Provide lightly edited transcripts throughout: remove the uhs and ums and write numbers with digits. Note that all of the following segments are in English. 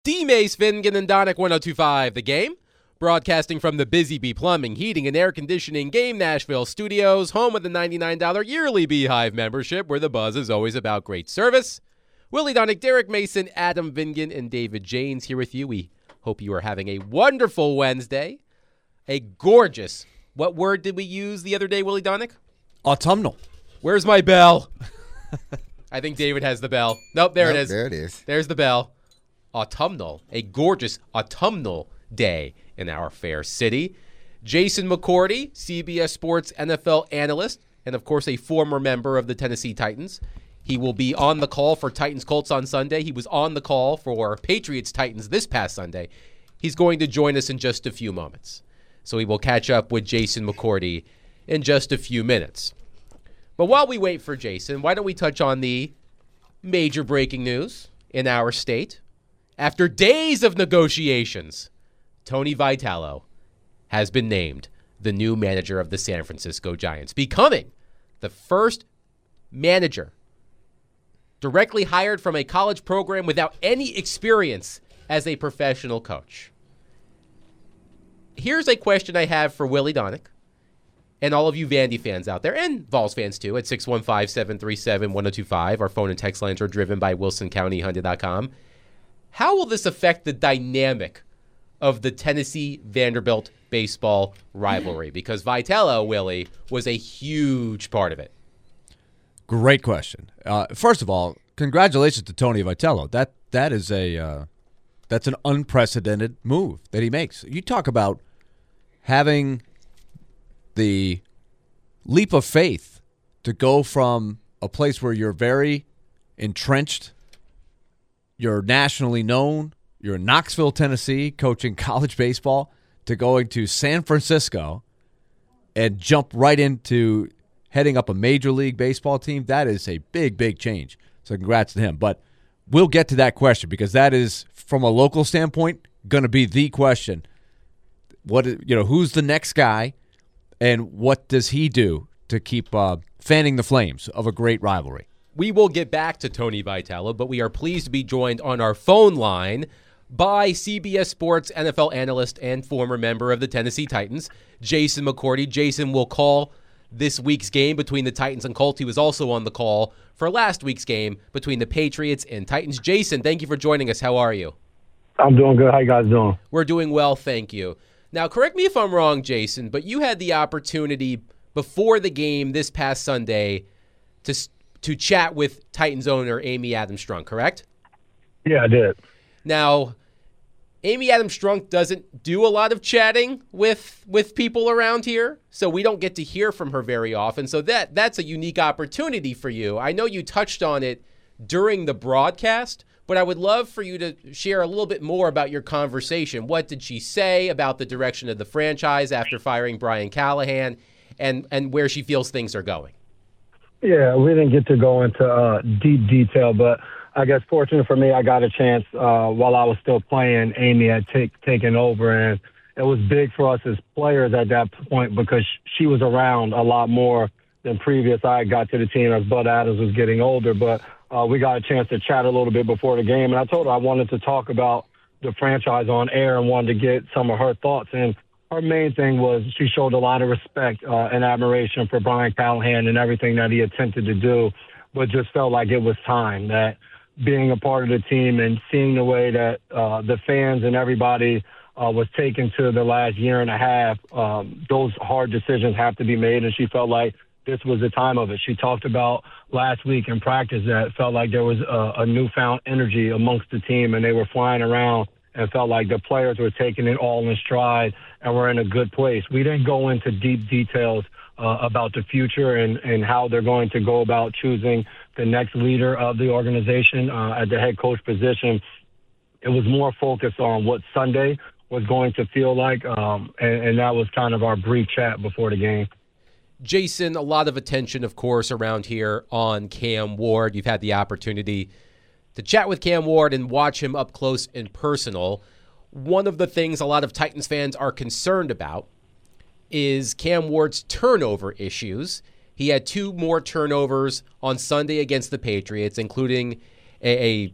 D-Mace, Finnegan, and Donick 102.5 The Game. Broadcasting from the Busy Bee Plumbing, Heating, and Air Conditioning Game Nashville studios, home of the $99 yearly Beehive membership, where the buzz is always about great service. Willie Donick, Derek Mason, Adam Vingan, and David Janes here with you. We hope you are having a wonderful Wednesday. A gorgeous, what word did we use the other day, Willie Donick? Autumnal. Where's my bell? I think David has the bell. Nope, there it is. There it is. There's the bell. Autumnal, a gorgeous autumnal day in our fair city. Jason McCourty, CBS Sports NFL analyst, and of course a former member of the Tennessee Titans. He will be on the call for Titans-Colts on Sunday. He was on the call for Patriots-Titans this past Sunday. He's going to join us in just a few moments. So we will catch up with Jason McCourty in just a few minutes. But while we wait for Jason, why don't we touch on the major breaking news in our state? After days of negotiations, Tony Vitello has been named the new manager of the San Francisco Giants, becoming the first manager directly hired from a college program without any experience as a professional coach. Here's a question I have for Willie Donick and all of you Vandy fans out there, and Vols fans too, at 615-737-1025. Our phone and text lines are driven by WilsonCountyHonda.com. How will this affect the dynamic of the Tennessee-Vanderbilt baseball rivalry? Because Vitello, Willie, was a huge part of it. Great question. First of all, congratulations to Tony Vitello. That's an unprecedented move that he makes. You talk about having the leap of faith to go from a place where you're very entrenched, you're nationally known, you're in Knoxville, Tennessee, coaching college baseball, to going to San Francisco and jump right into heading up a Major League Baseball team. That is a big, big change. So congrats to him. But we'll get to that question because that is, from a local standpoint, going to be the question. Who's the next guy, and what does he do to keep fanning the flames of a great rivalry? We will get back to Tony Vitello, but we are pleased to be joined on our phone line by CBS Sports NFL analyst and former member of the Tennessee Titans, Jason McCourty. Jason will call this week's game between the Titans and Colts. He was also on the call for last week's game between the Patriots and Titans. Jason, thank you for joining us. How are you? I'm doing good. How you guys doing? We're doing well, thank you. Now, correct me if I'm wrong, Jason, but you had the opportunity before the game this past Sunday to chat with Titans owner Amy Adams Strunk, correct? Yeah, I did. Now, Amy Adams Strunk doesn't do a lot of chatting with people around here, so we don't get to hear from her very often. So that's a unique opportunity for you. I know you touched on it during the broadcast, but I would love for you to share a little bit more about your conversation. What did she say about the direction of the franchise after firing Brian Callahan, and where she feels things are going? Yeah, we didn't get to go into deep detail, but I guess fortunate for me, I got a chance while I was still playing. Amy had taken over, and it was big for us as players at that point because she was around a lot more than previous. I got to the team as Bud Adams was getting older, but we got a chance to chat a little bit before the game, and I told her I wanted to talk about the franchise on air and wanted to get some of her thoughts. And her main thing was she showed a lot of respect and admiration for Brian Callahan and everything that he attempted to do, but just felt like it was time that being a part of the team and seeing the way that the fans and everybody was taken to the last year and a half, those hard decisions have to be made, and she felt like this was the time of it. She talked about last week in practice that felt like there was a newfound energy amongst the team, and they were flying around and felt like the players were taking it all in stride and were in a good place. We didn't go into deep details about the future and how they're going to go about choosing the next leader of the organization at the head coach position. It was more focused on what Sunday was going to feel like, and that was kind of our brief chat before the game. Jason, a lot of attention, of course, around here on Cam Ward. You've had the opportunity to chat with Cam Ward and watch him up close and personal. One of the things a lot of Titans fans are concerned about is Cam Ward's turnover issues. He had 2 more turnovers on Sunday against the Patriots, including a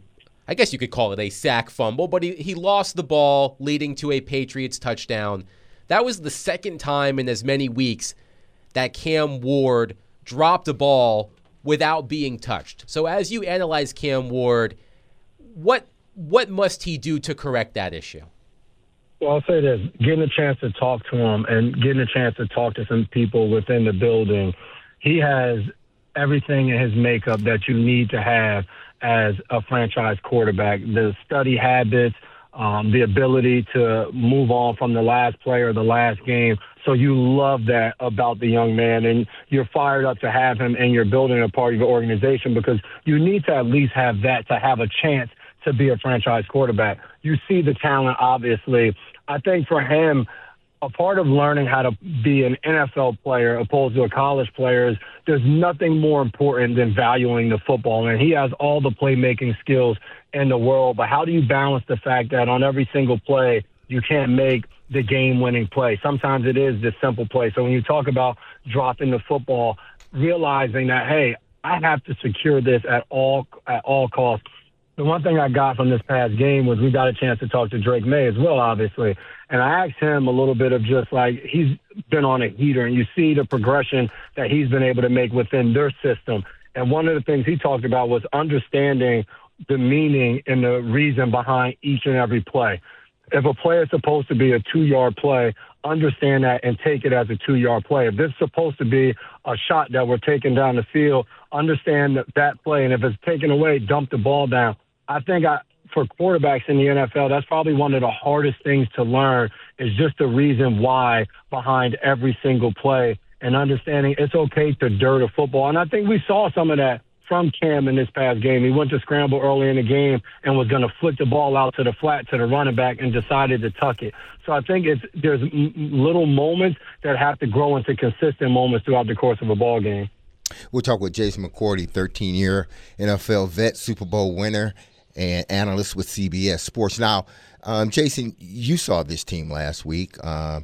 I guess you could call it a sack fumble, but he lost the ball leading to a Patriots touchdown. That was the second time in as many weeks that Cam Ward dropped a ball without being touched. So as you analyze Cam Ward, what must he do to correct that issue? Well, I'll say this, getting a chance to talk to him and getting a chance to talk to some people within the building, he has everything in his makeup that you need to have as a franchise quarterback. The study habits, the ability to move on from the last play or the last game. So you love that about the young man, and you're fired up to have him, and you're building a part of your organization because you need to at least have that to have a chance to be a franchise quarterback. You see the talent, obviously. I think for him, a part of learning how to be an NFL player opposed to a college player is there's nothing more important than valuing the football. And he has all the playmaking skills in the world. But how do you balance the fact that on every single play, you can't make the game-winning play? Sometimes it is the simple play. So when you talk about dropping the football, realizing that, hey, I have to secure this at all costs. The one thing I got from this past game was we got a chance to talk to Drake May as well, obviously. And I asked him a little bit of just like he's been on a heater, and you see the progression that he's been able to make within their system. And one of the things he talked about was understanding the meaning and the reason behind each and every play. If a play is supposed to be a 2-yard play, understand that and take it as a 2-yard play. If this is supposed to be a shot that we're taking down the field, understand that play. And if it's taken away, dump the ball down. I think for quarterbacks in the NFL, that's probably one of the hardest things to learn is just the reason why behind every single play and understanding it's okay to dirt a football. And I think we saw some of that from Cam in this past game. He went to scramble early in the game and was going to flick the ball out to the flat to the running back and decided to tuck it. So I think there's little moments that have to grow into consistent moments throughout the course of a ball game. We'll talk with Jason McCourty, 13-year NFL vet, Super Bowl winner, and analyst with CBS Sports. Now, Jason, you saw this team last week, and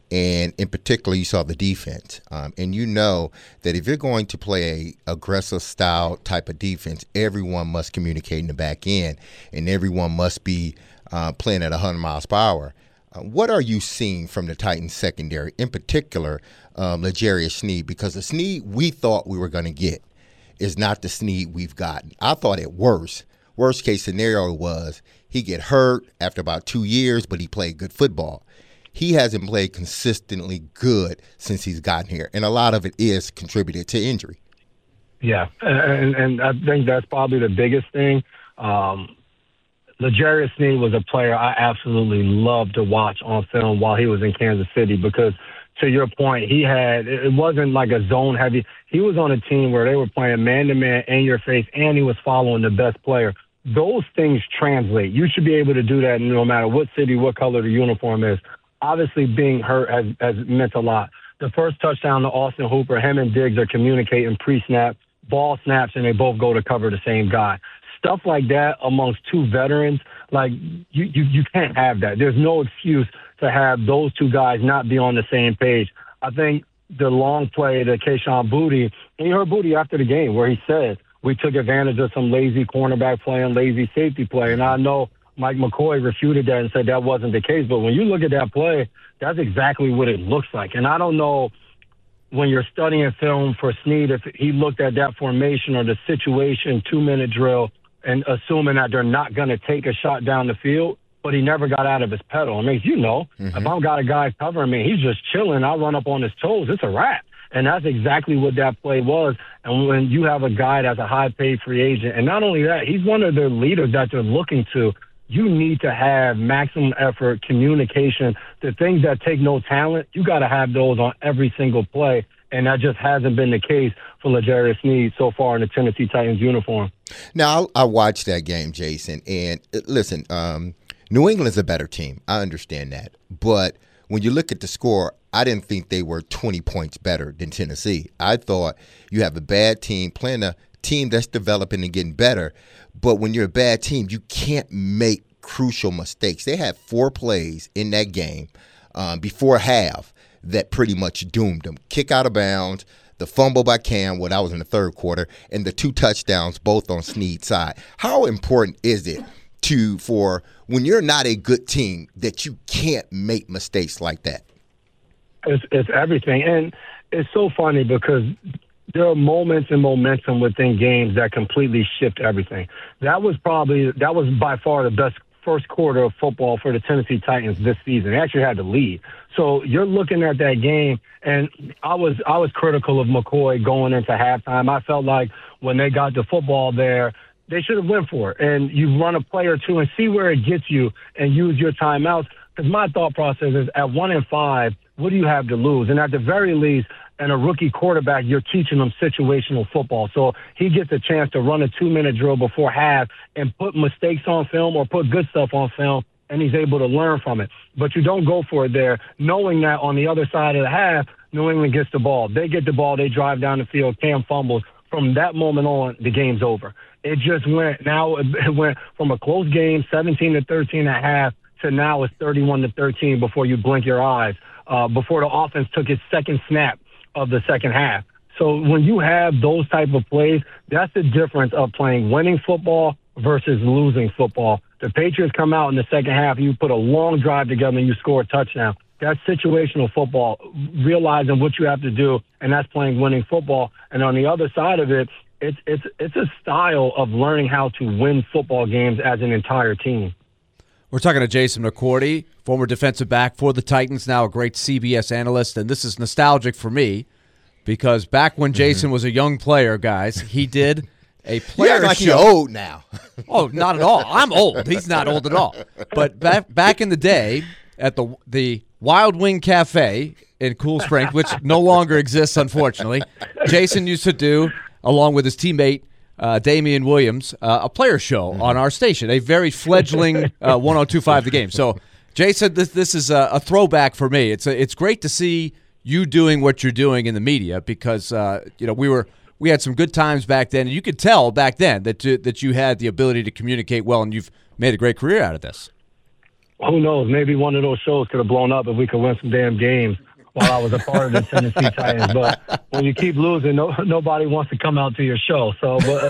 in particular, you saw the defense. And you know that if you're going to play a aggressive style type of defense, everyone must communicate in the back end, and everyone must be playing at 100 miles per hour. What are you seeing from the Titans secondary, in particular, L'Jarius Sneed? Because the Sneed we thought we were going to get is not the Sneed we've gotten. I thought at worst case scenario was he get hurt after about 2 years, but he played good football. He hasn't played consistently good since he's gotten here, and a lot of it is contributed to injury. Yeah, and I think that's probably the biggest thing. L'Jarius Sneed was a player I absolutely loved to watch on film while he was in Kansas City because, to your point, it wasn't like a zone heavy. He was on a team where they were playing man-to-man in your face, and he was following the best player. Those things translate. You should be able to do that no matter what city, what color the uniform is. Obviously, being hurt has meant a lot. The first touchdown to Austin Hooper, him and Diggs are communicating pre-snap, ball snaps, and they both go to cover the same guy. Stuff like that amongst two veterans, like you can't have that. There's no excuse to have those two guys not be on the same page. I think the long play to Kayshon Boutte, and you heard Boutte after the game where he said, we took advantage of some lazy cornerback play and lazy safety play. And I know Mike McCoy refuted that and said that wasn't the case. But when you look at that play, that's exactly what it looks like. And I don't know when you're studying film for Sneed if he looked at that formation or the situation, 2-minute drill, and assuming that they're not going to take a shot down the field, but he never got out of his pedal. I mean, if I've got a guy covering me, he's just chilling, I run up on his toes, it's a wrap. And that's exactly what that play was. And when you have a guy that's a high-paid free agent, and not only that, he's one of the leaders that they're looking to, you need to have maximum effort, communication. The things that take no talent, you got to have those on every single play. And that just hasn't been the case for L'Jarius Sneed so far in the Tennessee Titans uniform. Now, I watched that game, Jason, and listen, New England's a better team. I understand that. But when you look at the score, I didn't think they were 20 points better than Tennessee. I thought you have a bad team playing a team that's developing and getting better. But when you're a bad team, you can't make crucial mistakes. They had 4 plays in that game before half that pretty much doomed them. Kick out of bounds, the fumble by Cam, that was in the third quarter, and the 2 touchdowns both on Snead's side. How important is it for when you're not a good team that you can't make mistakes like that? It's everything. And it's so funny because there are moments and momentum within games that completely shift everything. That was by far the best first quarter of football for the Tennessee Titans this season. They actually had the lead. So you're looking at that game, and I was critical of McCoy going into halftime. I felt like when they got the football there, they should have went for it. And you run a play or two and see where it gets you and use your timeouts. Because my thought process is at 1-5, what do you have to lose? And at the very least, and a rookie quarterback, you're teaching them situational football. So he gets a chance to run a 2-minute drill before half and put mistakes on film or put good stuff on film, and he's able to learn from it. But you don't go for it there, knowing that on the other side of the half, New England gets the ball. They get the ball. They drive down the field. Cam fumbles. From that moment on, the game's over. It just went from a close game, 17-13 at half, to now it's 31-13 before you blink your eyes, before the offense took its second snap of the second half. So when you have those type of plays, that's the difference of playing winning football versus losing football. The Patriots come out in the second half, you put a long drive together and you score a touchdown. That's situational football, realizing what you have to do, and that's playing winning football. And on the other side of it, it's a style of learning how to win football games as an entire team. We're talking to Jason McCourty, former defensive back for the Titans, now a great CBS analyst, and this is nostalgic for me because back when Jason was a young player, guys, he did a player like show. You're old now. Oh, not at all. I'm old. He's not old at all. But back in the day at the Wild Wing Cafe in Cool Springs, which no longer exists, unfortunately, Jason used to do, along with his teammate, Damian Williams, a player show on our station, a very fledgling 102.5 The Game. So, Jason, this is a throwback for me. It's great to see you doing what you're doing in the media because we had some good times back then, and you could tell back then that you had the ability to communicate well, and you've made a great career out of this. Who knows? Maybe one of those shows could have blown up if we could win some damn games while I was a part of the Tennessee Titans. But when you keep losing, nobody wants to come out to your show. So, but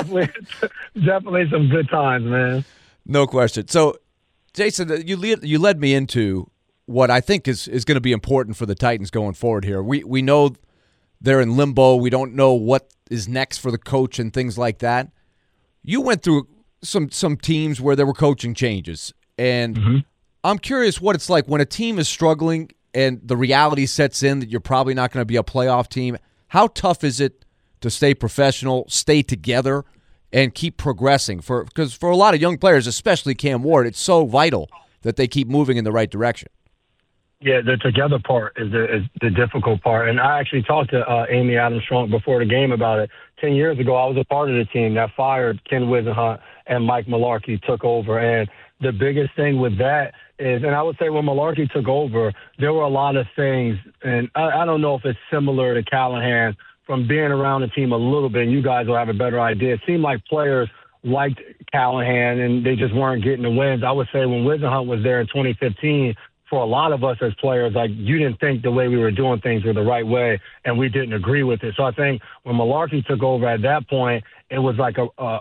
definitely some good times, man. No question. So, Jason, you led me into what I think is going to be important for the Titans going forward here. We know they're in limbo. We don't know what is next for the coach and things like that. You went through some teams where there were coaching changes, and I'm curious what it's like when a team is struggling and the reality sets in that you're probably not going to be a playoff team. How tough is it to stay professional, stay together, and keep progressing? Because for a lot of young players, especially Cam Ward, it's so vital that they keep moving in the right direction. Yeah, the together part is the difficult part. And I actually talked to Amy Adams-Strunk before the game about it. 10 years ago, I was a part of the team that fired Ken Wisenhunt and Mike Mularkey took over. And the biggest thing with that is, and I would say when Mularkey took over, there were a lot of things, and I don't know if it's similar to Callahan from being around the team a little bit, and you guys will have a better idea. It seemed like players liked Callahan, and they just weren't getting the wins. I would say when Wisenhunt was there in 2015, for a lot of us as players, like you didn't think the way we were doing things were the right way, and we didn't agree with it. So I think when Mularkey took over at that point, it was like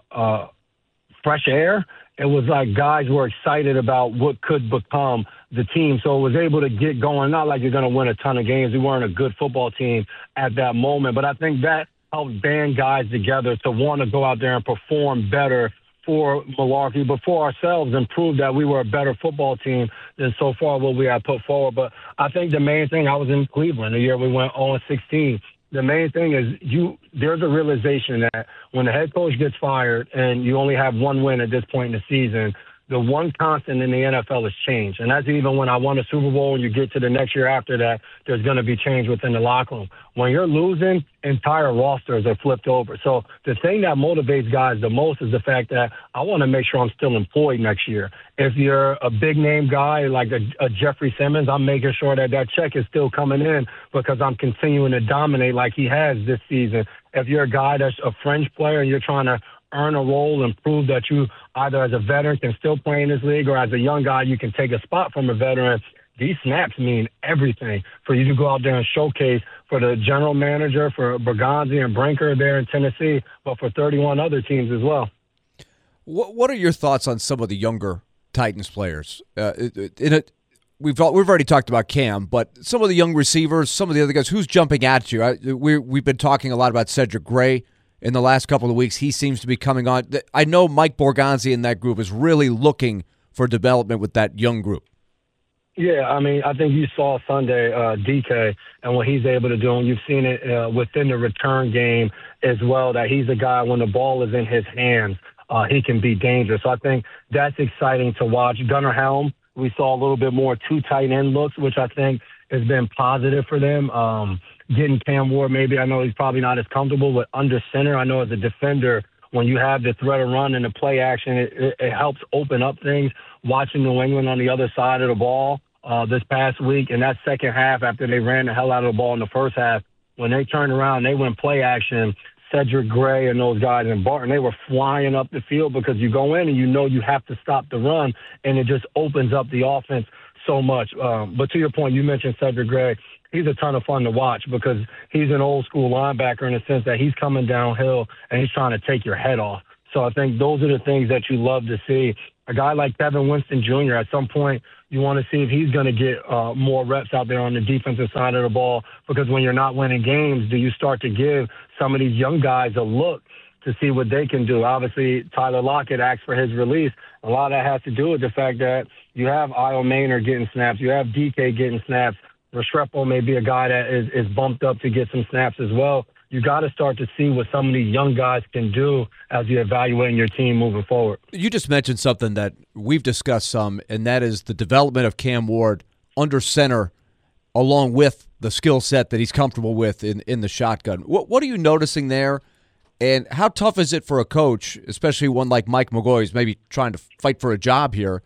a fresh air. It was like guys were excited about what could become the team. So it was able to get going. Not like you're going to win a ton of games. We weren't a good football team at that moment. But I think that helped band guys together to want to go out there and perform better for Mularkey, but for ourselves, and prove that we were a better football team than so far what we had put forward. But I think the main thing, I was in Cleveland the year we went 0-16. The main thing is there's a realization that when the head coach gets fired and you only have one win at this point in the season, the one constant in the NFL is change. And that's even when I won a Super Bowl and you get to the next year after that, there's going to be change within the locker room. When you're losing, entire rosters are flipped over. So the thing that motivates guys the most is the fact that I want to make sure I'm still employed next year. If you're a big-name guy like a Jeffrey Simmons, I'm making sure that check is still coming in because I'm continuing to dominate like he has this season. If you're a guy that's a fringe player and you're trying to earn a role and prove that you either as a veteran can still play in this league or as a young guy you can take a spot from a veteran, these snaps mean everything for you to go out there and showcase for the general manager, for Bergonzi and Brinker there in Tennessee, but for 31 other teams as well. What are your thoughts on some of the younger Titans players? We've already talked about Cam, but some of the young receivers, some of the other guys, who's jumping at you? We've been talking a lot about Cedric Gray in the last couple of weeks. He seems to be coming on. I know Mike Borgonzi in that group is really looking for development with that young group. Yeah, I mean, I think you saw Sunday DK and what he's able to do, and you've seen it within the return game as well, that he's a guy when the ball is in his hands, he can be dangerous. So I think that's exciting to watch. Gunnar Helm, we saw a little bit more two tight end looks, which I think has been positive for them. Getting Cam Ward, maybe I know he's probably not as comfortable with under center. I know as a defender, when you have the threat of run and the play action, it helps open up things. Watching New England on the other side of the ball this past week, in that second half, after they ran the hell out of the ball in the first half, when they turned around, they went play action. Cedric Gray and those guys and Barton, they were flying up the field because you go in and you know you have to stop the run, and it just opens up the offense so much. But to your point, you mentioned Cedric Gray. He's a ton of fun to watch because he's an old-school linebacker in the sense that he's coming downhill and he's trying to take your head off. So I think those are the things that you love to see. A guy like Kevin Winston Jr., at some point, you want to see if he's going to get more reps out there on the defensive side of the ball, because when you're not winning games, do you start to give some of these young guys a look to see what they can do? Obviously, Tyler Lockett asked for his release. A lot of that has to do with the fact that you have Io Maynard getting snaps. You have DK getting snaps. Restrepo may be a guy that is bumped up to get some snaps as well. You got to start to see what some of these young guys can do as you're evaluating your team moving forward. You just mentioned something that we've discussed some, and that is the development of Cam Ward under center along with the skill set that he's comfortable with in the shotgun. What are you noticing there, and how tough is it for a coach, especially one like Mike McGoy, who's maybe trying to fight for a job here,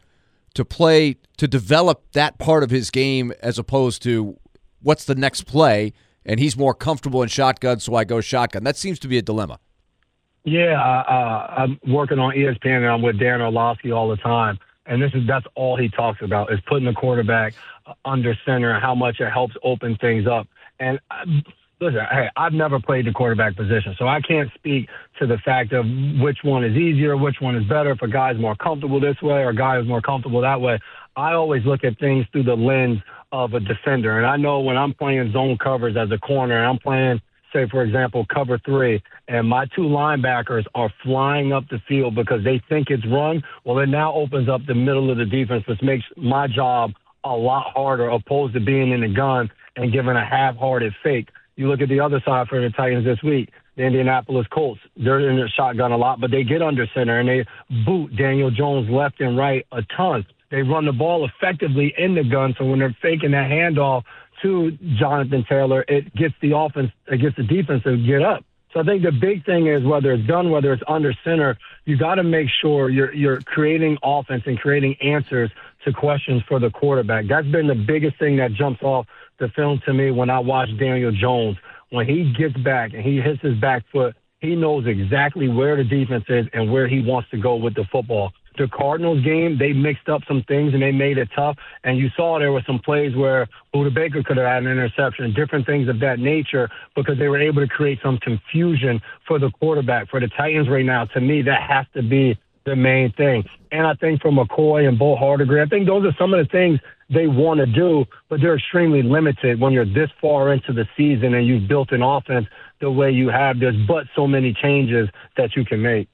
to develop that part of his game as opposed to what's the next play, and he's more comfortable in shotgun, so I go shotgun? That seems to be a dilemma. Yeah, I'm working on ESPN, and I'm with Dan Orlovsky all the time, and that's all he talks about is putting the quarterback under center and how much it helps open things up. And listen, hey, I've never played the quarterback position, so I can't speak to the fact of which one is easier, which one is better, if a guy's more comfortable this way or a guy is more comfortable that way. I always look at things through the lens of a defender. And I know when I'm playing zone covers as a corner, and I'm playing, say, for example, cover 3, and my two linebackers are flying up the field because they think it's run, well, it now opens up the middle of the defense, which makes my job a lot harder opposed to being in the gun and giving a half-hearted fake. You look at the other side for the Titans this week, the Indianapolis Colts. They're in the shotgun a lot, but they get under center, and they boot Daniel Jones left and right a ton. They run the ball effectively in the gun, so when they're faking that handoff to Jonathan Taylor, it gets the offense, it gets the defense to get up. So I think the big thing is whether it's gun, whether it's under center, you got to make sure you're creating offense and creating answers to questions for the quarterback. That's been the biggest thing that jumps off the film to me when I watch Daniel Jones. When he gets back and he hits his back foot, he knows exactly where the defense is and where he wants to go with the football. The Cardinals game, they mixed up some things and they made it tough. And you saw there were some plays where Budda Baker could have had an interception, different things of that nature, because they were able to create some confusion for the quarterback. For the Titans right now, to me, that has to be the main thing. And I think for McCoy and Bo Hardigree, I think those are some of the things they want to do, but they're extremely limited when you're this far into the season and you've built an offense the way you have. There's but so many changes that you can make.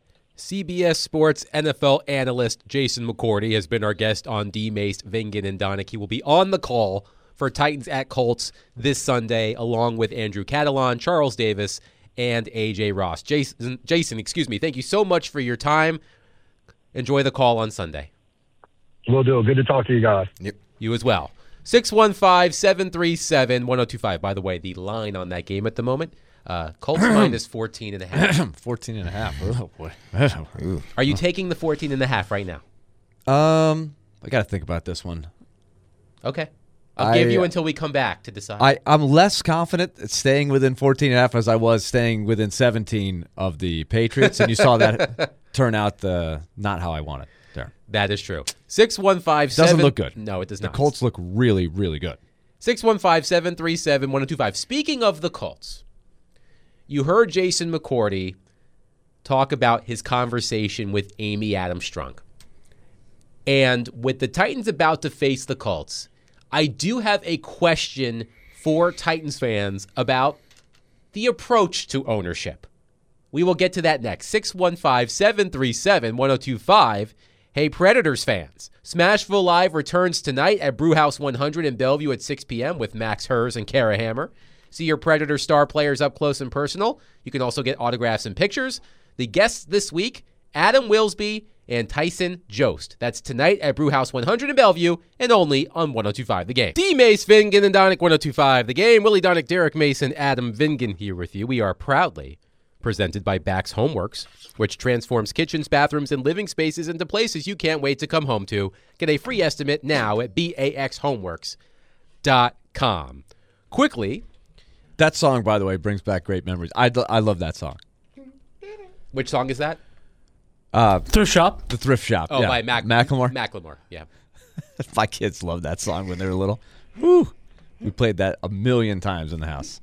CBS Sports NFL analyst Jason McCourty has been our guest on D. Mace, Vingan, and Donick. He will be on the call for Titans at Colts this Sunday, along with Andrew Catalon, Charles Davis, and A.J. Ross. Jason, thank you so much for your time. Enjoy the call on Sunday. Will do. Good to talk to you guys. Yep. You as well. 615-737-1025. By the way, the line on that game at the moment, Colts minus 14.5. 14.5. Oh, boy. Are you taking the 14.5 right now? I got to think about this one. Okay. I'll give you until we come back to decide. I'm less confident at staying within 14.5 as I was staying within 17 of the Patriots, and you saw that turn out not how I wanted. there. That is true. 615-7. Doesn't look good. No, it does The not. Colts look really, really good. 615-737-1025. Speaking of the Colts, you heard Jason McCourty talk about his conversation with Amy Adams Strunk. And with the Titans about to face the Colts, I do have a question for Titans fans about the approach to ownership. We will get to that next. 615-737-1025. Hey, Predators fans. Smashville Live returns tonight at Brewhouse 100 in Bellevue at 6 p.m. with Max Hers and Kara Hammer. See your Predator star players up close and personal. You can also get autographs and pictures. The guests this week, Adam Wilsby and Tyson Jost. That's tonight at Brewhouse 100 in Bellevue and only on 102.5 The Game. D. Mace, Vingan, and Donick, 102.5 The Game. Willie Donick, Derek Mason, Adam Vingan here with you. We are proudly presented by Bax Homeworks, which transforms kitchens, bathrooms, and living spaces into places you can't wait to come home to. Get a free estimate now at baxhomeworks.com. Quickly. That song, by the way, brings back great memories. I love that song. Which song is that? Thrift Shop. The Thrift Shop. Oh, yeah. by Macklemore. Macklemore, yeah. My kids loved that song when they were little. Woo. We played that a million times in the house.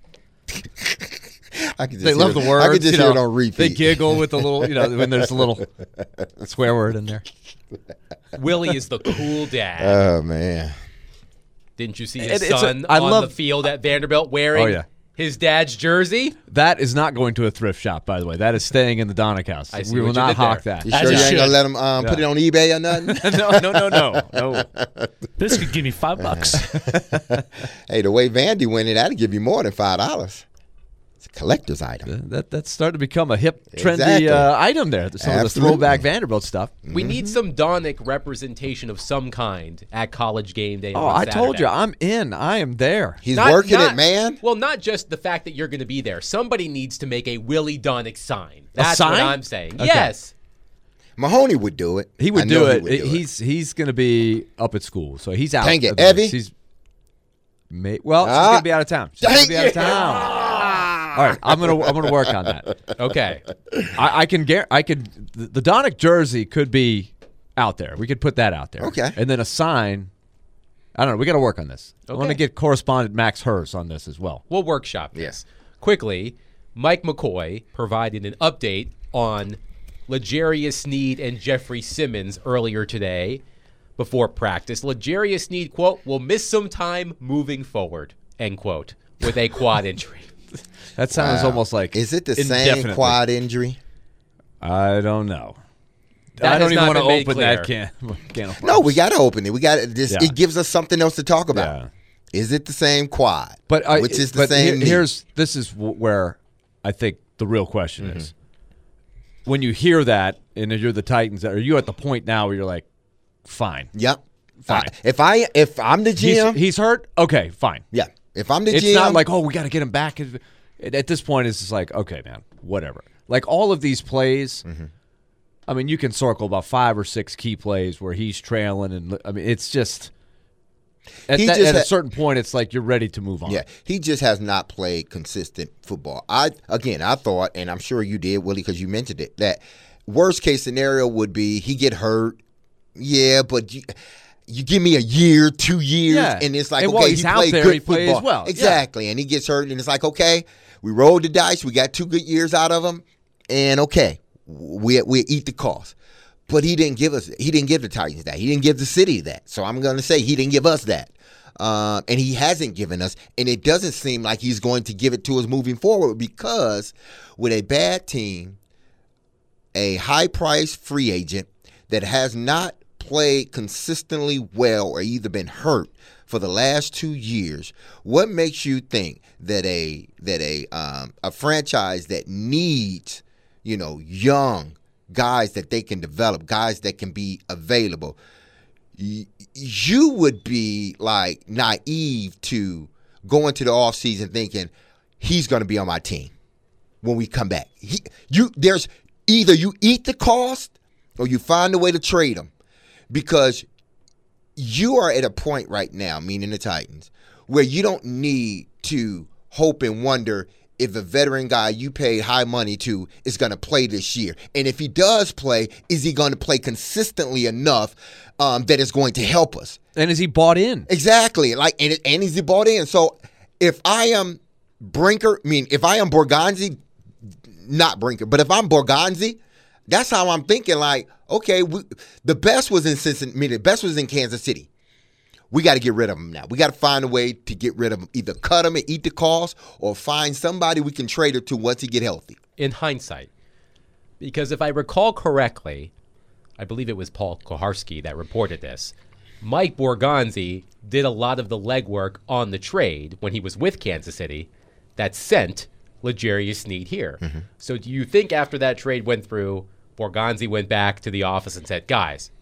They love the words. I could just hear it on repeat. They giggle with a little, when there's a little swear word in there. Willie is the cool dad. Oh, man. Didn't you see his It's son I on love- the field at Vanderbilt wearing his dad's jersey? That is not going to a thrift shop, by the way. That is staying in the Donick house. I see We will what you not did hawk there. that. You As sure it you ain't should. going to let him put it on eBay or nothing? No. This could give me $5. Hey, the way Vandy went it, that'd give you more than $5. It's a collector's item. That's starting to become a hip, trendy Exactly. Item there. Some of the Absolutely. throwback Vanderbilt stuff. We need some Donick representation of some kind at College Game Day. Oh, on I told you, Saturday. I'm in. I am there. He's working Not- it, man. Well, not just the fact that you're going to be there. Somebody needs to make a Willie Donick sign. That's sign? what I'm saying. Okay. Yes. Mahoney would do it. He I would know do he it. would do He's going to be up at school, so he's out. Dang it, of the mix. Evie? She's going to be out of town. She's going to be out of town. All right, I'm gonna work on that. Okay. I could the Donick jersey could be out there. We could put that out there. Okay. And then a sign. I don't know. We got to work on this. I want to Okay. get correspondent Max Hers on this as well. We'll workshop this. Yes. Quickly, Mike McCoy provided an update on L'Jarius Sneed and Jeffrey Simmons earlier today before practice. L'Jarius Sneed, quote, will miss some time moving forward, end quote, with a quad injury. That sounds almost like Is it the same indefinitely. quad injury? I don't know. That I don't has even not want to been made open clear. that can of No, worms. we got to open it. We got this. Yeah. It gives us something else to talk about. Yeah. Is it the same quad? But which is the same? knee? This is where I think the real question Mm-hmm. is. When you hear that, and you're the Titans, are you at the point now where you're like, fine, Yep. Fine. If I'm the GM, he's hurt. Okay, fine. yeah. If I'm the It's GM, not like, oh, we got to get him back. At this point, it's just like, okay, man, whatever. Like all of these plays, Mm-hmm. I mean, you can circle about 5 or 6 key plays where he's trailing, and I mean, it's just at a certain point, it's like you're ready to move on. yeah, he just has not played consistent football. I thought, and I'm sure you did, Willie, because you mentioned it, that worst case scenario would be he get hurt. Yeah, but you give me a year, 2 years, Yeah. and it's like, And while okay, he's he out played there, good he plays football. well. Yeah. Exactly, and he gets hurt, and it's like, okay, we rolled the dice. We got 2 good years out of him, and okay, we eat the cost. But he didn't give the Titans that. He didn't give the city that. So I'm going to say he didn't give us that. And he hasn't given us, and it doesn't seem like he's going to give it to us moving forward, because with a bad team, a high-priced free agent that has not played consistently well or either been hurt for the last 2 years, what makes you think that a franchise that needs, young guys that they can develop, guys that can be available, you would be like naive to go into the offseason thinking he's going to be on my team when we come back? There's either you eat the cost or you find a way to trade him, because you are at a point right now, meaning the Titans, where you don't need to hope and wonder if the veteran guy you paid high money to is going to play this year. And if he does play, is he going to play consistently enough that it's going to help us? And is he bought in? Exactly. And is he bought in? So if I am if I am Borgonzi, not Brinker, but if I'm Borgonzi, that's how I'm thinking. Like, okay, the best was in Cincinnati. The best was in Kansas City. We got to get rid of him now. We got to find a way to get rid of him. Either cut him and eat the cost, or find somebody we can trade him to once he get healthy. In hindsight, because if I recall correctly, I believe it was Paul Koharski that reported this. Mike Borgonzi did a lot of the legwork on the trade when he was with Kansas City that sent L'Jarius Sneed here. Mm-hmm. So do you think after that trade went through, Borgonzi went back to the office and said, guys,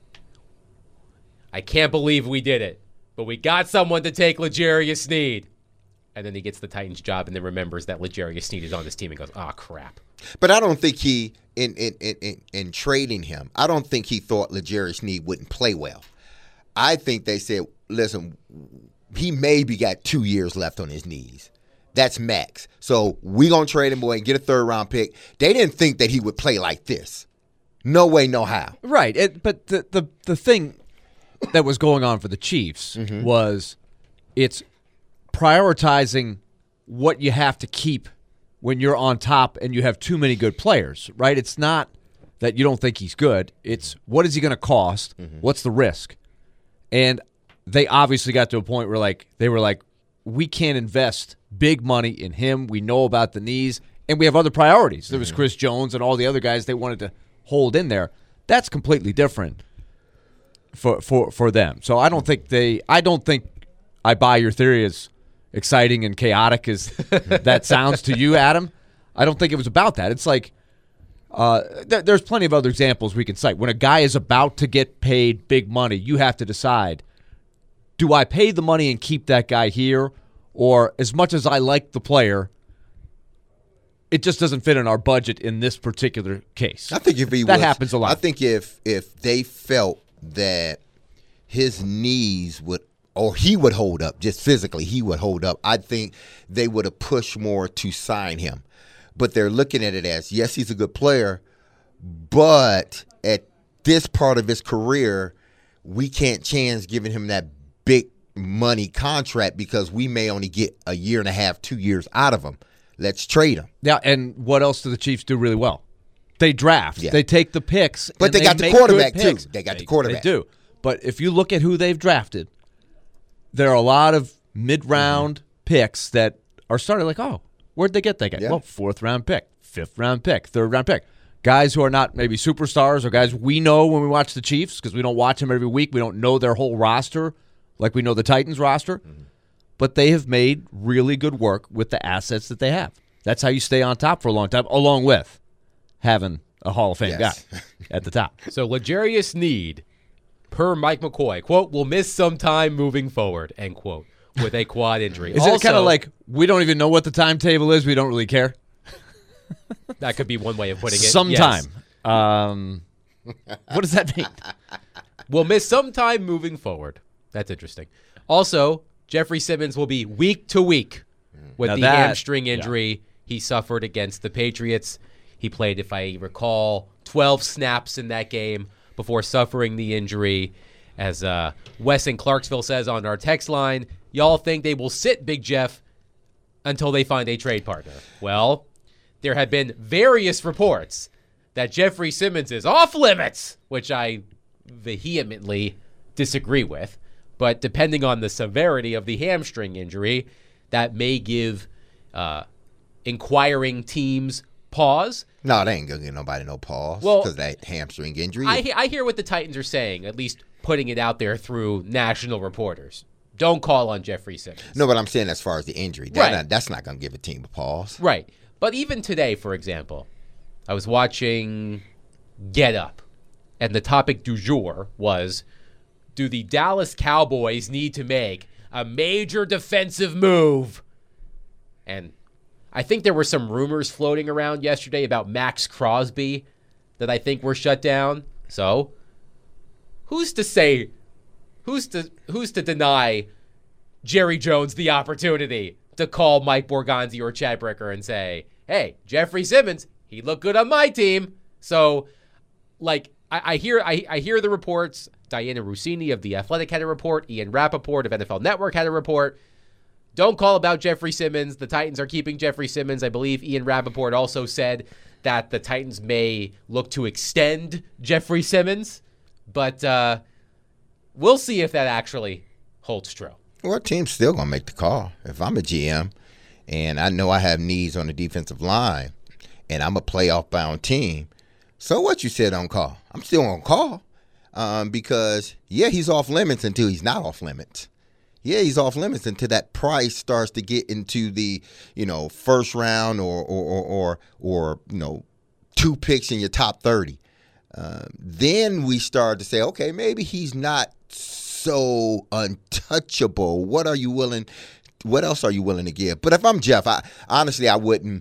I can't believe we did it, but we got someone to take L'Jarius Sneed. And then he gets the Titans job and then remembers that L'Jarius Sneed is on this team and goes, oh, crap. But I don't think he, in trading him, I don't think he thought L'Jarius Sneed wouldn't play well. I think they said, listen, he maybe got 2 years left on his knees. That's max. So we're going to trade him away and get a third-round pick. They didn't think that he would play like this. No way, no how. Right. But the thing that was going on for the Chiefs was it's prioritizing what you have to keep when you're on top and you have too many good players, right? It's not that you don't think he's good. It's what is he going to cost? What's the risk? And they obviously got to a point where they were like, we can't invest big money in him. We know about the knees, and we have other priorities. There was Chris Jones and all the other guys they wanted to hold in there. That's completely different for them. So I don't think I buy your theory as exciting and chaotic as that sounds to you, Adam. I don't think it was about that. It's like there's plenty of other examples we can cite. When a guy is about to get paid big money, you have to decide, do I pay the money and keep that guy here? Or as much as I like the player, it just doesn't fit in our budget in this particular case. I think that happens a lot. I think if they felt that his knees would, or he would hold up, just physically he would hold up, I think they would have pushed more to sign him. But they're looking at it as, yes, he's a good player, but at this part of his career, we can't chance giving him that big money contract because we may only get a year and a half, 2 years out of him. Let's trade him. Yeah, and what else do the Chiefs do really well? They draft. Yeah. They take the picks. But they got the quarterback, too. They got the quarterback. They do. But if you look at who they've drafted, there are a lot of mid-round picks that are starting like, oh, where'd they get that guy? Yeah. Well, 4th-round pick, 5th-round pick, 3rd-round pick. Guys who are not maybe superstars or guys we know when we watch the Chiefs because we don't watch them every week. We don't know their whole roster like we know the Titans roster. But they have made really good work with the assets that they have. That's how you stay on top for a long time, along with having a Hall of Fame guy at the top. So L'Jarius Sneed, per Mike McCoy, quote, will miss some time moving forward, end quote, with a quad injury. Is it kind of like, we don't even know what the timetable is, we don't really care? That could be one way of putting it. Sometime. Yes. What does that mean? We'll miss some time moving forward. That's interesting. Also, Jeffrey Simmons will be week to week with the hamstring injury he suffered against the Patriots. He played, if I recall, 12 snaps in that game before suffering the injury. As Wes in Clarksville says on our text line, y'all think they will sit Big Jeff until they find a trade partner. Well, there have been various reports that Jeffrey Simmons is off limits, which I vehemently disagree with. But depending on the severity of the hamstring injury, that may give inquiring teams pause. No, they ain't going to give nobody no pause because of that hamstring injury. I hear what the Titans are saying, at least putting it out there through national reporters. Don't call on Jeffrey Simmons. No, but I'm saying as far as the injury, that's not going to give a team a pause. Right. But even today, for example, I was watching Get Up, and the topic du jour was, do the Dallas Cowboys need to make a major defensive move? And I think there were some rumors floating around yesterday about Max Crosby that I think were shut down. So, who's to deny Jerry Jones the opportunity to call Mike Borgonzi or Chad Bricker and say, hey, Jeffrey Simmons, he looked good on my team. So, like, I hear the reports. Diana Rossini of The Athletic had a report. Ian Rappaport of NFL Network had a report. Don't call about Jeffrey Simmons. The Titans are keeping Jeffrey Simmons. I believe Ian Rappaport also said that the Titans may look to extend Jeffrey Simmons. But we'll see if that actually holds true. Well, team's still going to make the call. If I'm a GM and I know I have needs on the defensive line and I'm a playoff-bound team, so what you said on call? I'm still on call because, yeah, he's off limits until he's not off limits. Yeah, he's off limits until that price starts to get into the, first round or 2 picks in your top 30. Then we start to say, okay, maybe he's not so untouchable. What else are you willing to give? But if I'm Jeff, I wouldn't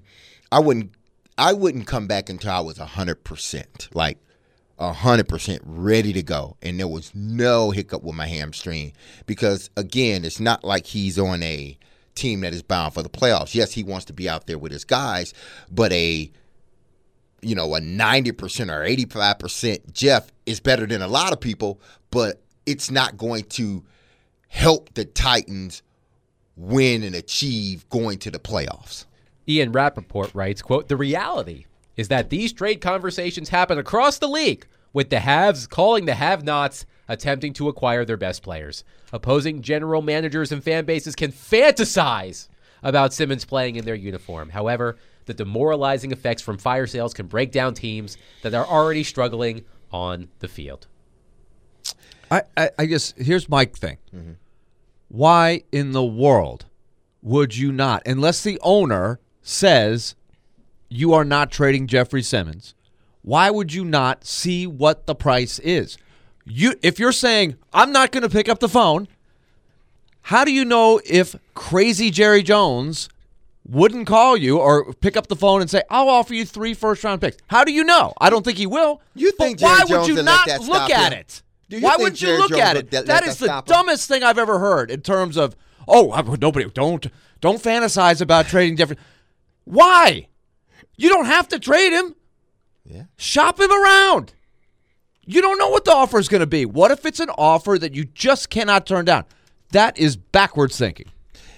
come back until I was 100%, like 100% ready to go, and there was no hiccup with my hamstring. Because again, it's not like he's on a team that is bound for the playoffs. Yes, he wants to be out there with his guys, but a 90% or 85% Jeff is better than a lot of people, but it's not going to help the Titans win and achieve going to the playoffs. Ian Rappaport writes, quote, the reality is that these trade conversations happen across the league, with the haves calling the have-nots, attempting to acquire their best players. Opposing general managers and fan bases can fantasize about Simmons playing in their uniform. However, the demoralizing effects from fire sales can break down teams that are already struggling on the field. I guess here's my thing. Mm-hmm. Why in the world would you not, unless the owner says you are not trading Jeffrey Simmons, why would you not see what the price is? If you're saying, I'm not going to pick up the phone, how do you know if crazy Jerry Jones wouldn't call you or pick up the phone and say, I'll offer you 3 first-round picks? How do you know? I don't think he will. You think why Jerry would Jones you not look at it? Why wouldn't you look at it? That is the dumbest thing I've ever heard in terms of, nobody, don't fantasize about trading Jeffrey. Why? You don't have to trade him. Yeah. Shop him around. You don't know what the offer is going to be. What if it's an offer that you just cannot turn down? That is backwards thinking.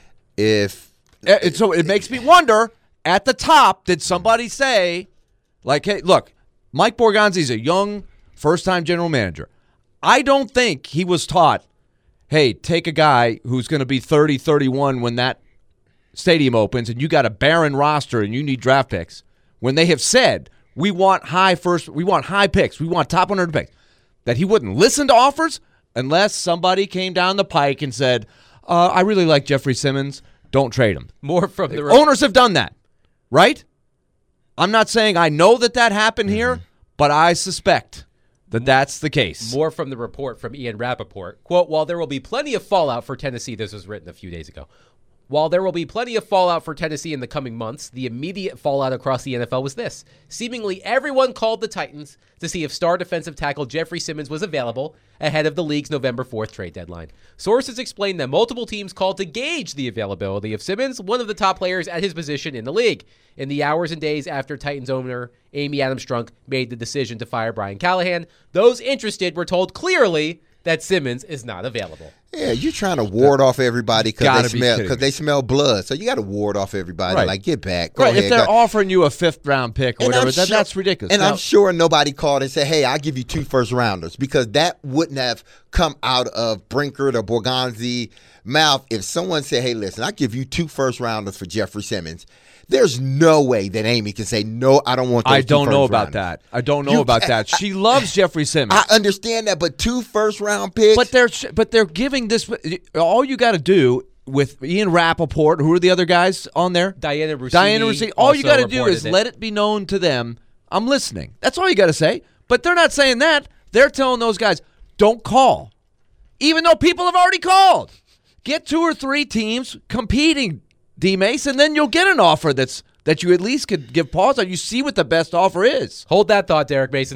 So it makes me wonder, at the top, did somebody say, like, hey, look, Mike Borgonzi's a young first-time general manager. I don't think he was taught, hey, take a guy who's going to be 30, 31 when that stadium opens and you got a barren roster and you need draft picks. When they have said, we want high picks, we want top 100 picks, that he wouldn't listen to offers unless somebody came down the pike and said, I really like Jeffrey Simmons, don't trade him. More from the owners have done that, right? I'm not saying I know that happened here, but I suspect that that's the case. More from the report from Ian Rappaport. Quote, while there will be plenty of fallout for Tennessee, this was written a few days ago. While there will be plenty of fallout for Tennessee in the coming months, the immediate fallout across the NFL was this. Seemingly everyone called the Titans to see if star defensive tackle Jeffrey Simmons was available ahead of the league's November 4th trade deadline. Sources explain that multiple teams called to gauge the availability of Simmons, one of the top players at his position in the league. In the hours and days after Titans owner Amy Adams Strunk made the decision to fire Brian Callahan, those interested were told clearly that Simmons is not available. Yeah, you're trying to ward off everybody because they smell blood. So you got to ward off everybody. Right. Like, get back. Go ahead, if they're offering you a 5th-round pick or whatever, that's ridiculous. And I'm sure nobody called and said, hey, I'll give you 2 first-rounders, because that wouldn't have come out of Brinkert or Borgonzi mouth if someone said, hey, listen, I'll give you 2 first-rounders for Jeffrey Simmons. There's no way that Amy can say, no, I don't want those. I don't know about that. She loves Jeffrey Simmons. I understand that, but 2 first-round picks. But they're giving this. All you got to do with Ian Rappaport, who are the other guys on there? Diana Rossini. All you got to do is let it be known to them, I'm listening. That's all you got to say. But they're not saying that. They're telling those guys, don't call. Even though people have already called. Get 2 or 3 teams competing, D-Mace, and then you'll get an offer that you at least could give pause on. You see what the best offer is. Hold that thought, Derek Mason.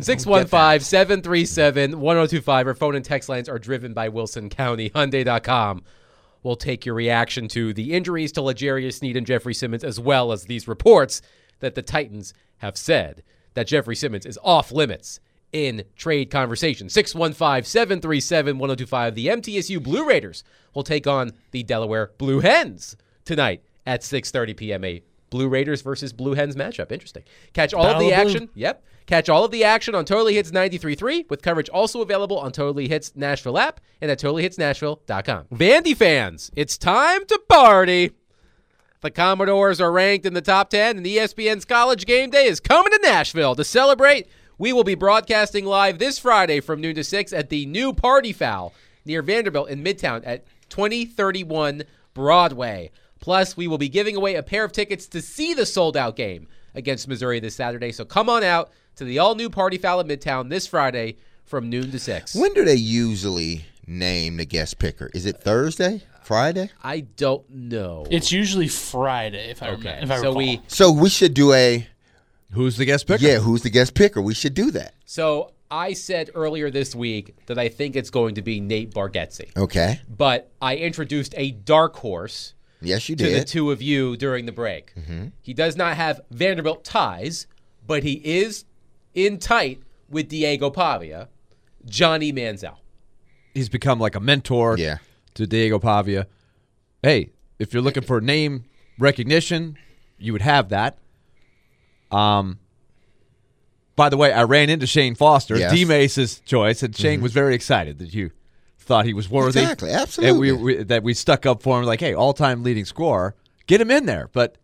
615-737-1025. Our phone and text lines are driven by WilsonCountyHyundai.com. We'll take your reaction to the injuries to L'Jarius Sneed and Jeffrey Simmons, as well as these reports that the Titans have said that Jeffrey Simmons is off limits in trade conversation. 615-737-1025. The MTSU Blue Raiders will take on the Delaware Blue Hens tonight at 6:30 p.m. A Blue Raiders versus Blue Hens matchup. Interesting. Catch all of the action. Yep. Catch all of the action on Totally Hits 93.3 with coverage also available on Totally Hits Nashville app and at TotallyHitsNashville.com. Vandy fans, it's time to party. The Commodores are ranked in the top 10, and ESPN's College Game Day is coming to Nashville to celebrate. We will be broadcasting live this Friday from noon to 6 at the new Party Foul near Vanderbilt in Midtown at 2031 Broadway. Plus, we will be giving away a pair of tickets to see the sold-out game against Missouri this Saturday. So come on out to the all-new Party Foul at Midtown this Friday from noon to 6. When do they usually name the guest picker? Is it Thursday? Friday? I don't know. It's usually Friday, if I recall. So we should do a... Who's the guest picker? Yeah, who's the guest picker? We should do that. So I said earlier this week that I think it's going to be Nate Bargatze. Okay. But I introduced a dark horse. Yes, you to did. The two of you during the break. Mm-hmm. He does not have Vanderbilt ties, but he is in tight with Diego Pavia, Johnny Manziel. He's become like a mentor to Diego Pavia. Hey, if you're looking for name recognition, you would have that. By the way, I ran into Shane Foster, D-Mace's choice, and Shane was very excited that you thought he was worthy. Exactly, absolutely. And that we stuck up for him, like, hey, all-time leading scorer, get him in there. But,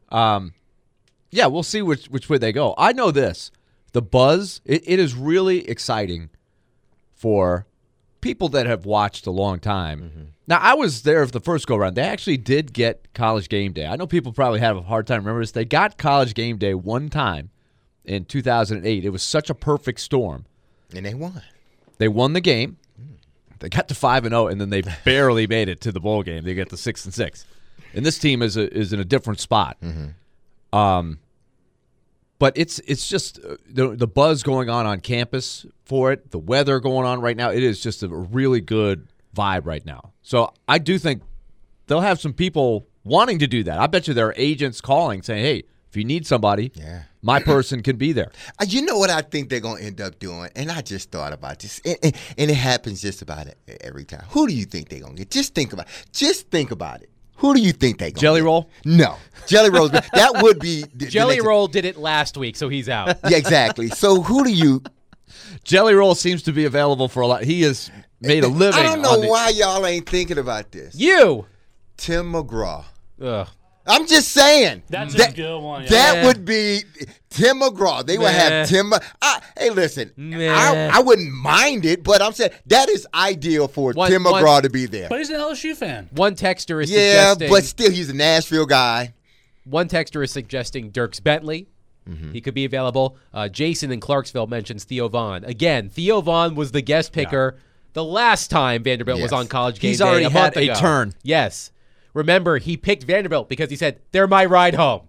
we'll see which way they go. I know this. The buzz, it is really exciting for people that have watched a long time. Mm-hmm. Now, I was there for the first go-around. They actually did get College Game Day. I know people probably have a hard time remembering this. They got College Game Day one time in 2008. It was such a perfect storm. And they won. They won the game. They got to 5-0, and then they barely made it to the bowl game. They get to 6-6. And this team is in a different spot. Mm-hmm. But it's just the buzz going on campus for it, the weather going on right now. It is just a really good vibe right now. So I do think they'll have some people wanting to do that. I bet you there are agents calling saying, hey, if you need somebody, my person can be there. You know what I think they're going to end up doing? And I just thought about this. And it happens just about every time. Who do you think they're going to get? Just think about it. Who do you think they're going to Jelly Roll? No. Jelly Roll. That would be. Jelly Roll did it last week, so he's out. Yeah, exactly. So who do you. Jelly Roll seems to be available for a lot. He has made a living. I don't know why y'all ain't thinking about this. You. Tim McGraw. Ugh. I'm just saying. That's a good one. Yeah. That would be Tim McGraw. They would have Tim. Hey, listen, I wouldn't mind it, but I'm saying that is ideal for Tim McGraw to be there. But he's an LSU fan. One texter is suggesting. Yeah, but still, he's a Nashville guy. One texter is suggesting Dierks Bentley. Mm-hmm. He could be available. Jason in Clarksville mentions Theo Vaughn. Again, Theo Vaughn was the guest picker the last time Vanderbilt was on College Game Day. He's already had a turn. Yes. Remember, he picked Vanderbilt because he said, they're my ride home.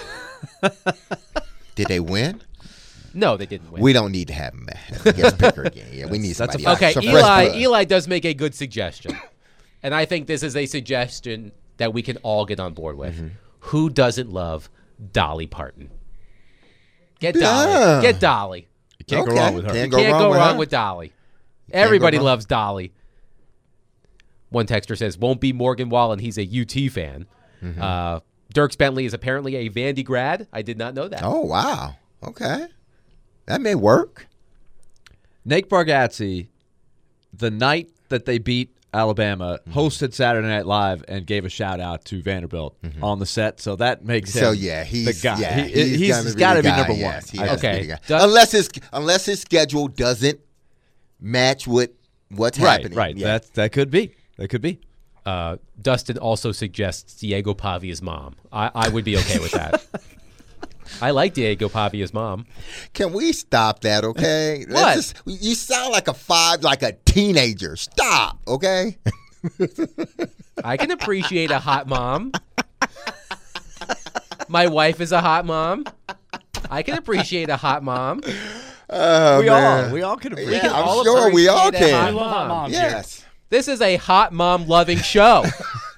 Did they win? No, they didn't win. We don't need to have him as a guest picker again. Yeah, we need somebody else. Okay, Eli does make a good suggestion. And I think this is a suggestion that we can all get on board with. Mm-hmm. Who doesn't love Dolly Parton? Get Dolly. Yeah. Get Dolly. You can't go wrong with her. You can't go wrong with Dolly. Everybody loves Dolly. One texter says, won't be Morgan Wallen. He's a UT fan. Mm-hmm. Dierks Bentley is apparently a Vandy grad. I did not know that. Oh, wow. Okay. That may work. Nate Bargatze, the night that they beat Alabama, hosted Saturday Night Live and gave a shout-out to Vanderbilt on the set. So that makes him he's the guy. Yeah, he's got to be number one. Yes, okay. Unless his schedule doesn't match with what's happening. Right. Yeah. That could be. That could be. Dustin also suggests Diego Pavia's mom. I would be okay with that. I like Diego Pavia's mom. Can we stop that, okay? What? You sound like a teenager. Stop, okay? I can appreciate a hot mom. My wife is a hot mom. I can appreciate a hot mom. We all can appreciate. I'm sure we all can. I love hot moms. Yes. This is a hot mom loving show.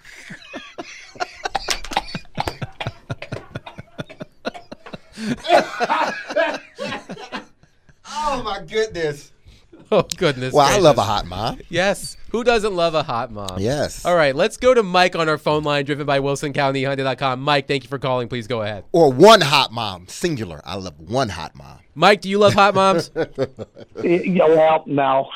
Oh, my goodness. Oh, goodness. Well, gracious. I love a hot mom. Yes. Who doesn't love a hot mom? Yes. All right, let's go to Mike on our phone line, driven by WilsonCountyHyundai.com. Mike, thank you for calling. Please go ahead. Or one hot mom, singular. I love one hot mom. Mike, do you love hot moms? Yeah, well, no.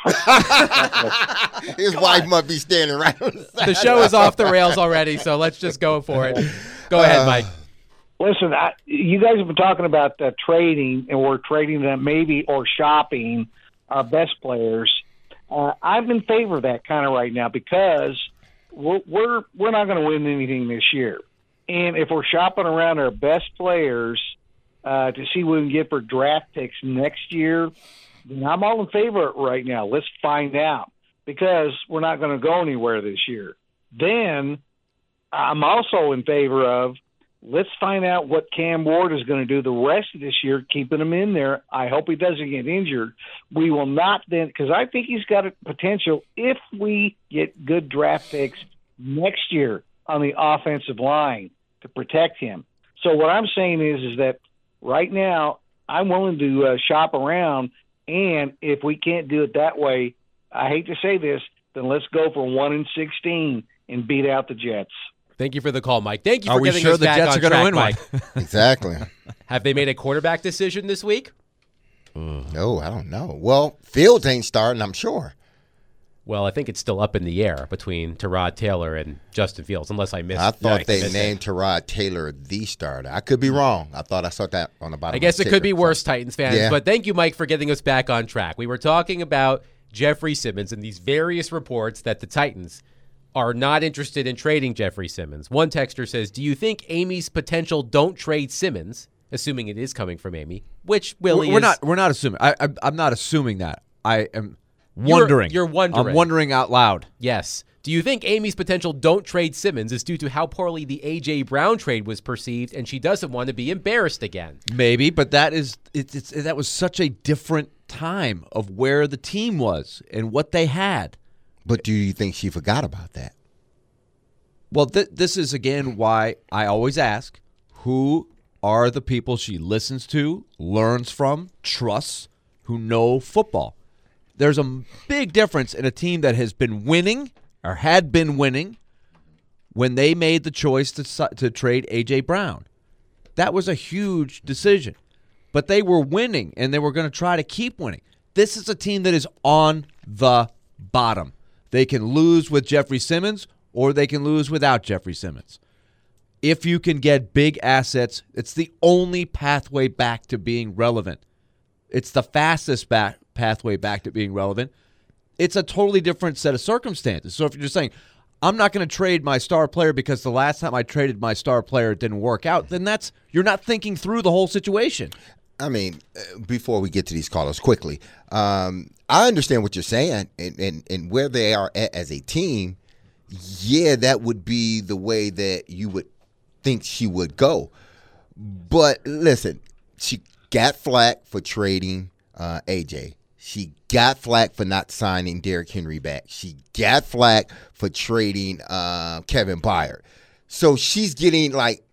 His wife must be standing right on the side. The show is off the rails already, so let's just go for it. Go ahead, Mike. Listen, you guys have been talking about trading, and we're trading them maybe or shopping our best players. I'm in favor of that kind of right now because we're not going to win anything this year. And if we're shopping around our best players to see what we can get for draft picks next year, then I'm all in favor of it right now. Let's find out because we're not going to go anywhere this year. Then I'm also in favor of let's find out what Cam Ward is going to do the rest of this year, keeping him in there. I hope he doesn't get injured. We will not then, because I think he's got a potential if we get good draft picks next year on the offensive line to protect him. So what I'm saying is that right now I'm willing to shop around, and if we can't do it that way, I hate to say this, then let's go for 1-16 and beat out the Jets. Thank you for the call, Mike. Thank you for Are we getting sure us the back Jets on are going to track, win Mike. one? Exactly. Have they made a quarterback decision this week? No, I don't know. Well, Fields ain't starting, I'm sure. Well, I think it's still up in the air between Tyrod Taylor and Justin Fields, unless I missed. I thought they named Tyrod Taylor the starter. I could be wrong. I thought I saw that on the bottom. I guess of the it could be ticker. worse, Titans fans. Yeah. But thank you, Mike, for getting us back on track. We were talking about Jeffrey Simmons and these various reports that the Titans are not interested in trading Jeffrey Simmons. One texter says, do you think Amy's potential don't trade Simmons, assuming it is coming from Amy, which Willie We're not assuming. I'm not assuming that. I am wondering. You're wondering. I'm wondering out loud. Yes. Do you think Amy's potential don't trade Simmons is due to how poorly the A.J. Brown trade was perceived and she doesn't want to be embarrassed again? Maybe, but that was such a different time of where the team was and what they had. But do you think she forgot about that? Well, this is, again, why I always ask, who are the people she listens to, learns from, trusts, who know football? There's a big difference in a team that has been winning or had been winning when they made the choice to trade A.J. Brown. That was a huge decision. But they were winning, and they were going to try to keep winning. This is a team that is on the bottom. They can lose with Jeffrey Simmons, or they can lose without Jeffrey Simmons. If you can get big assets, it's the only pathway back to being relevant. It's the fastest pathway back to being relevant. It's a totally different set of circumstances. So if you're just saying, I'm not going to trade my star player because the last time I traded my star player it didn't work out, then you're not thinking through the whole situation. I mean, before we get to these callers quickly, I understand what you're saying and where they are at as a team. Yeah, that would be the way that you would think she would go. But listen, she got flack for trading AJ. She got flack for not signing Derrick Henry back. She got flack for trading Kevin Byard. So she's getting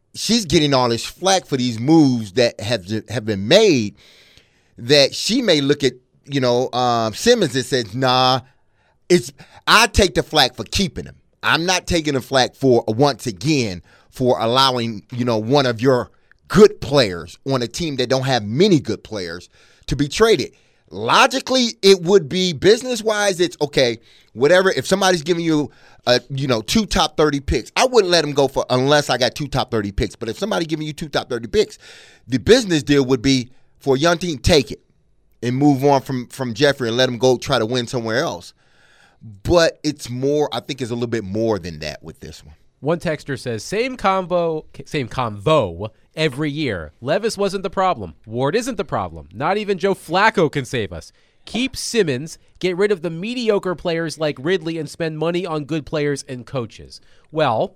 all this flack for these moves that have been made that she may look at, Simmons and says, nah, I take the flack for keeping him. I'm not taking the flack for allowing, one of your good players on a team that don't have many good players to be traded. Logically, it would be business-wise, it's okay, whatever. If somebody's giving you, 2 top 30 picks, I wouldn't let them go for unless I got 2 top 30 picks. But if somebody giving you 2 top 30 picks, the business deal would be for a young team, take it and move on from Jeffrey and let him go try to win somewhere else. But it's more, I think it's a little bit more than that with this one. One texter says, same convo every year. Levis wasn't the problem. Ward isn't the problem. Not even Joe Flacco can save us. Keep Simmons, get rid of the mediocre players like Ridley, and spend money on good players and coaches. Well,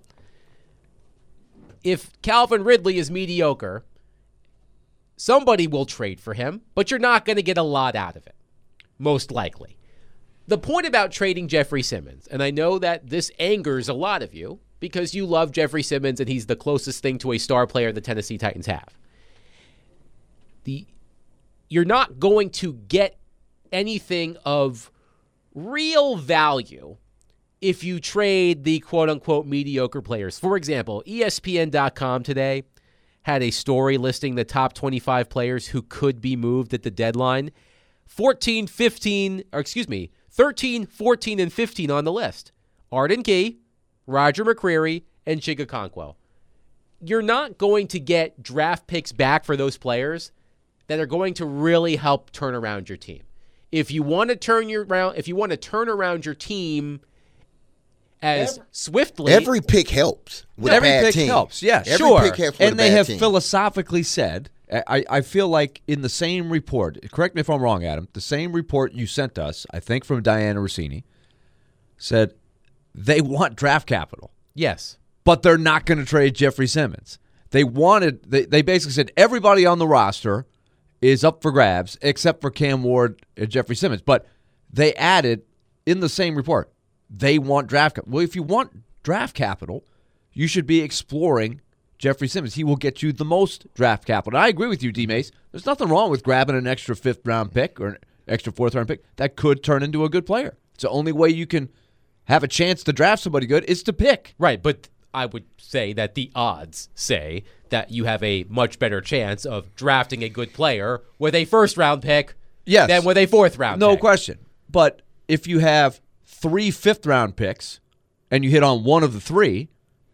if Calvin Ridley is mediocre, somebody will trade for him, but you're not going to get a lot out of it, most likely. The point about trading Jeffrey Simmons, and I know that this angers a lot of you because you love Jeffrey Simmons and he's the closest thing to a star player the Tennessee Titans have. you're not going to get anything of real value if you trade the quote-unquote mediocre players. For example, ESPN.com today had a story listing the top 25 players who could be moved at the deadline. 13, 14, and 15 on the list. Arden Key, Roger McCreary, and Chig Okonkwo. You're not going to get draft picks back for those players that are going to really help turn around your team. If you want to turn around your team as swiftly, every pick helps. Every pick helps, yeah, every sure. Pick helps with and a they bad have team. philosophically said, I feel like in the same report, correct me if I'm wrong, Adam, the same report you sent us, I think from Diana Rossini, said they want draft capital. Yes. But they're not going to trade Jeffrey Simmons. They basically said everybody on the roster is up for grabs except for Cam Ward and Jeffrey Simmons. But they added in the same report, they want draft capital. Well, if you want draft capital, you should be exploring Jeffrey Simmons. He will get you the most draft capital. And I agree with you, D-Mace. There's nothing wrong with grabbing an extra 5th-round pick or an extra 4th-round pick. That could turn into a good player. It's the only way you can have a chance to draft somebody good is to pick. Right, but I would say that the odds say that you have a much better chance of drafting a good player with a 1st-round pick than with a 4th-round pick. No question. But if you have 3 5th-round picks and you hit on one of the 3,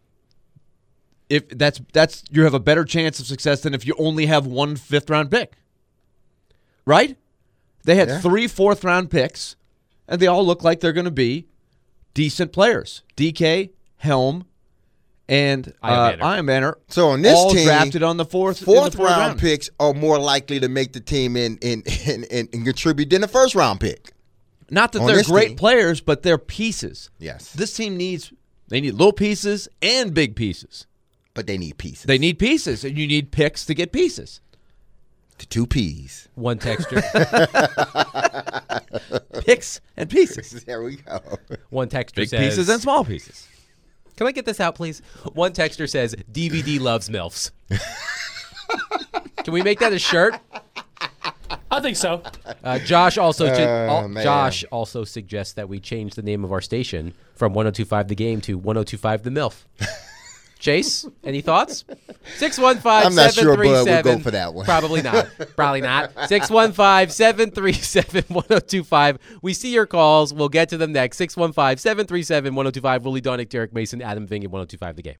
if that's you have a better chance of success than if you only have 1 5th-round pick. Right? They had 3 4th-round picks, and they all look like they're going to be decent players. DK, Helm, and Iron Banner. So on this all team, drafted on the fourth round picks are more likely to make the team and contribute than the 1st-round pick. Not that they're great players, but they're pieces. Yes. This team need little pieces and big pieces. But they need pieces. They need pieces, and you need picks to get pieces. The 2 P's. One texture. Picks and pieces. There we go. One texture Big says pieces and small pieces. Can I get this out, please? One texter says DVD loves MILFs. Can we make that a shirt? I think so. Josh also suggests that we change the name of our station from 102.5 The Game to 102.5 The MILF. Chase, any thoughts? 615-737. I'm not sure Bud would go for that one. Probably not. 615-737-1025. We see your calls. We'll get to them next. 615-737-1025. Willie Donick, Derek Mason, Adam Ving at 102.5 The Game.